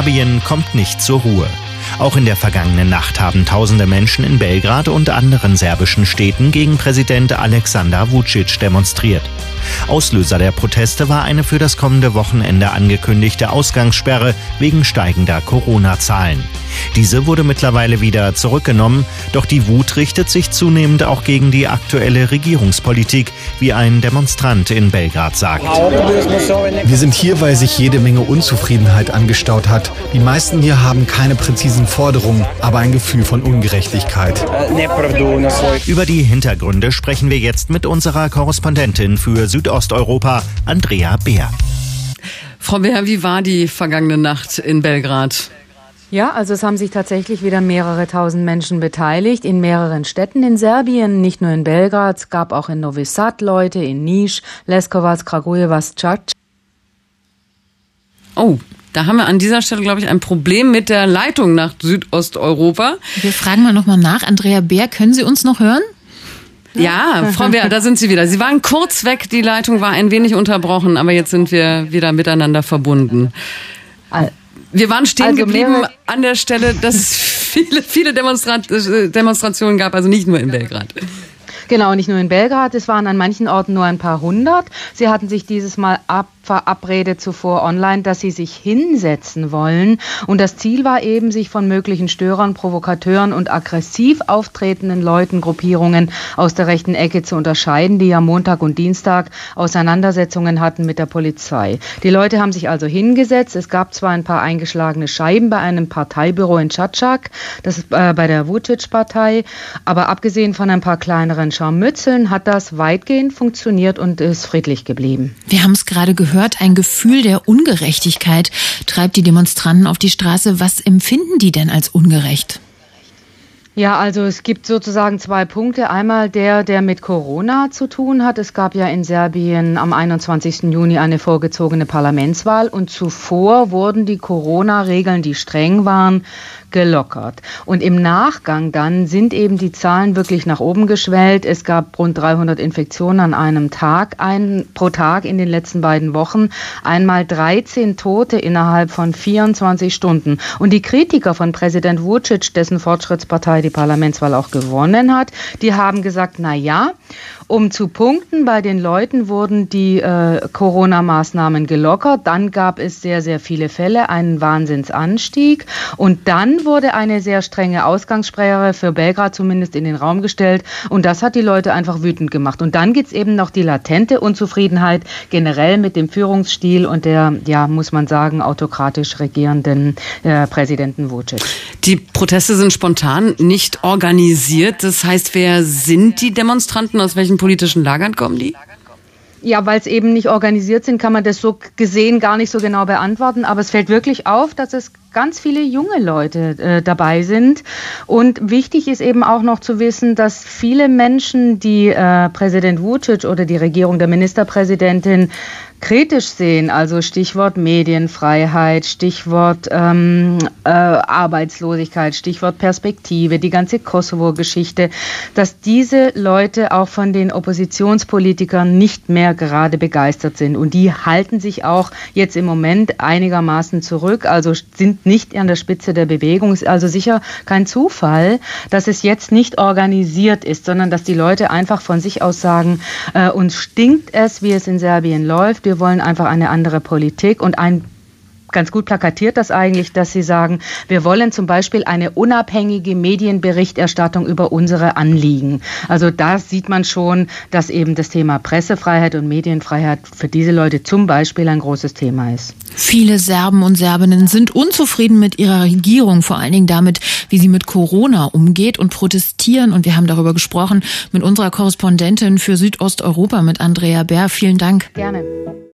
Serbien kommt nicht zur Ruhe. Auch in der vergangenen Nacht haben tausende Menschen in Belgrad und anderen serbischen Städten gegen Präsident Aleksandar Vučić demonstriert. Auslöser der Proteste war eine für das kommende Wochenende angekündigte Ausgangssperre wegen steigender Corona-Zahlen. Diese wurde mittlerweile wieder zurückgenommen, doch die Wut richtet sich zunehmend auch gegen die aktuelle Regierungspolitik, wie ein Demonstrant in Belgrad sagt. Wir sind hier, weil sich jede Menge Unzufriedenheit angestaut hat. Die meisten hier haben keine präzisen Forderungen, aber ein Gefühl von Ungerechtigkeit. Über die Hintergründe sprechen wir jetzt mit unserer Korrespondentin für Südosteuropa, Andrea Beer. Frau Beer, wie war die vergangene Nacht in Belgrad? Ja, also es haben sich tatsächlich wieder mehrere tausend Menschen beteiligt in mehreren Städten in Serbien, nicht nur in Belgrad. Es gab auch in Novi Sad Leute, in Niš, Leskovac, Kragujevac, Čač. Oh, da haben wir an dieser Stelle, glaube ich, ein Problem mit der Leitung nach Südosteuropa. Wir fragen mal nochmal nach. Andrea Beer, können Sie uns noch hören? Ja, Frau Beer, da sind Sie wieder. Sie waren kurz weg, die Leitung war ein wenig unterbrochen, aber jetzt sind wir wieder miteinander verbunden. Wir waren stehen geblieben an der Stelle, dass es viele Demonstrationen gab, also nicht nur in Belgrad. Genau, nicht nur in Belgrad, es waren an manchen Orten nur ein paar hundert. Sie hatten sich dieses Mal verabredet zuvor online, dass sie sich hinsetzen wollen. Und das Ziel war eben, sich von möglichen Störern, Provokateuren und aggressiv auftretenden Leuten, Gruppierungen aus der rechten Ecke zu unterscheiden, die ja Montag und Dienstag Auseinandersetzungen hatten mit der Polizei. Die Leute haben sich also hingesetzt. Es gab zwar ein paar eingeschlagene Scheiben bei einem Parteibüro in Čačak, das ist bei der Vučić-Partei, aber abgesehen von ein paar kleineren Scharmützeln hat das weitgehend funktioniert und ist friedlich geblieben. Wir haben es gerade gehört, ein Gefühl der Ungerechtigkeit treibt die Demonstranten auf die Straße. Was empfinden die denn als ungerecht? Ja, also es gibt sozusagen zwei Punkte. Einmal der mit Corona zu tun hat. Es gab ja in Serbien am 21. Juni eine vorgezogene Parlamentswahl und zuvor wurden die Corona-Regeln, die streng waren, gelockert. Und im Nachgang dann sind eben die Zahlen wirklich nach oben geschwellt. Es gab rund 300 Infektionen an einem Tag, pro Tag in den letzten beiden Wochen. Einmal 13 Tote innerhalb von 24 Stunden. Und die Kritiker von Präsident Vučić, dessen Fortschrittspartei die Parlamentswahl auch gewonnen hat, die haben gesagt, na ja, um zu punkten bei den Leuten wurden die Corona-Maßnahmen gelockert. Dann gab es sehr, sehr viele Fälle, einen Wahnsinnsanstieg. Und dann wurde eine sehr strenge Ausgangssperre für Belgrad zumindest in den Raum gestellt. Und das hat die Leute einfach wütend gemacht. Und dann gibt es eben noch die latente Unzufriedenheit generell mit dem Führungsstil und der, ja, muss man sagen, autokratisch regierenden Präsidenten Vučić. Die Proteste sind spontan, nicht organisiert. Das heißt, wer sind die Demonstranten? Aus welchen politischen Lagern kommen die? Ja, weil es eben nicht organisiert sind, kann man das so gesehen gar nicht so genau beantworten. Aber es fällt wirklich auf, dass es ganz viele junge Leute dabei sind. Und wichtig ist eben auch noch zu wissen, dass viele Menschen, die Präsident Vučić oder die Regierung der Ministerpräsidentin kritisch sehen, also Stichwort Medienfreiheit, Stichwort Arbeitslosigkeit, Stichwort Perspektive, die ganze Kosovo-Geschichte, dass diese Leute auch von den Oppositionspolitikern nicht mehr gerade begeistert sind. Und die halten sich auch jetzt im Moment einigermaßen zurück, also sind nicht an der Spitze der Bewegung. Es ist also sicher kein Zufall, dass es jetzt nicht organisiert ist, sondern dass die Leute einfach von sich aus sagen, uns stinkt es, wie es in Serbien läuft. Wir wollen einfach eine andere Politik und ganz gut plakatiert das eigentlich, dass sie sagen, wir wollen zum Beispiel eine unabhängige Medienberichterstattung über unsere Anliegen. Also da sieht man schon, dass eben das Thema Pressefreiheit und Medienfreiheit für diese Leute zum Beispiel ein großes Thema ist. Viele Serben und Serbinnen sind unzufrieden mit ihrer Regierung, vor allen Dingen damit, wie sie mit Corona umgeht und protestieren. Und wir haben darüber gesprochen mit unserer Korrespondentin für Südosteuropa, mit Andrea Beer. Vielen Dank. Gerne.